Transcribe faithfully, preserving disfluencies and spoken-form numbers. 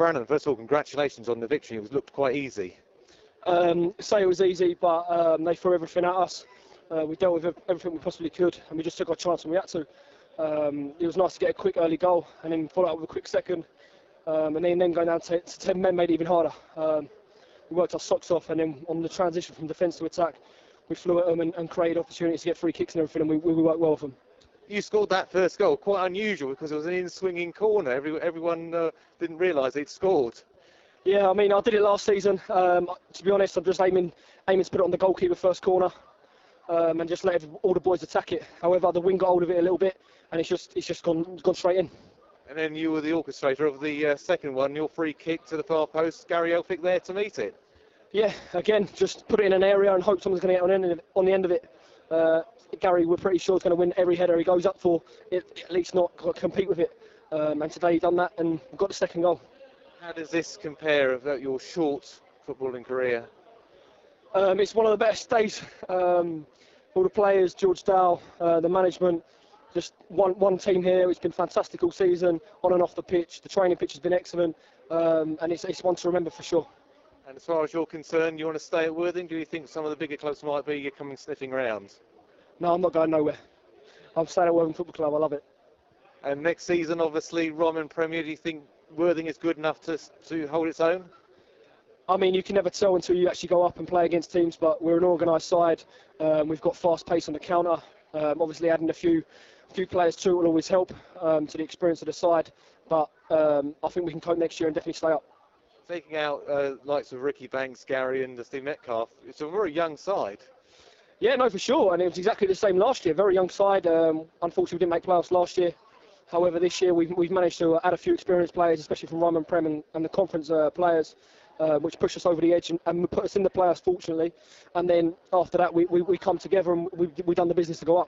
Brannan, first of all, congratulations on the victory. It was looked quite easy. Um, say it was easy, but um, they threw everything at us. Uh, we dealt with everything we possibly could, and we just took our chance when we had to. Um, it was nice to get a quick early goal and then follow up with a quick second. Um, and then, then going down to, to ten men made it even harder. Um, we worked our socks off, and then on the transition from defence to attack, we flew at them and, and created opportunities to get free kicks and everything, and we, we worked well with them. You scored that first goal, quite unusual because it was an in-swinging corner. Every, everyone uh, didn't realise they'd scored. Yeah, I mean, I did it last season. Um, to be honest, I'm just aiming, aiming to put it on the goalkeeper first corner um, and just let all the boys attack it. However, the wing got hold of it a little bit, and it's just, it's just gone, gone straight in. And then you were the orchestrator of the uh, second one, your free kick to the far post, Gary Elphick there to meet it. Yeah, again, just put it in an area and hope someone's going to get on, end of it, on the end of it. Uh, Gary, we're pretty sure is going to win every header he goes up for, it, at least not compete with it. Um, and today he done that and got the second goal. How does this compare with your short footballing career? Um, it's one of the best days. Um, all the players, George Dow, uh, the management, just one one team here. It's been fantastic all season, on and off the pitch. The training pitch has been excellent, um, and it's, it's one to remember for sure. And as far as you're concerned, you want to stay at Worthing? Do you think some of the bigger clubs might be coming sniffing around? No, I'm not going nowhere. I'm staying at Worthing Football Club. I love it. And next season, obviously, Ryman Premier. Do you think Worthing is good enough to to hold its own? I mean, you can never tell until you actually go up and play against teams, but we're an organised side. Um, we've got fast pace on the counter. Um, obviously, adding a few few players too will always help um, to the experience of the side. But um, I think we can cope next year and definitely stay up. Taking out uh, likes of Ricky Banks, Gary, and Steve Metcalf, it's a very young side. Yeah, no, for sure. And it was exactly the same last year. Very young side. Um, unfortunately, we didn't make playoffs last year. However, this year we've, we've managed to add a few experienced players, especially from Ryman Prem and, and the conference uh, players, uh, which push us over the edge and, and put us in the playoffs, fortunately. And then after that, we, we, we come together and we've, we've done the business to go up.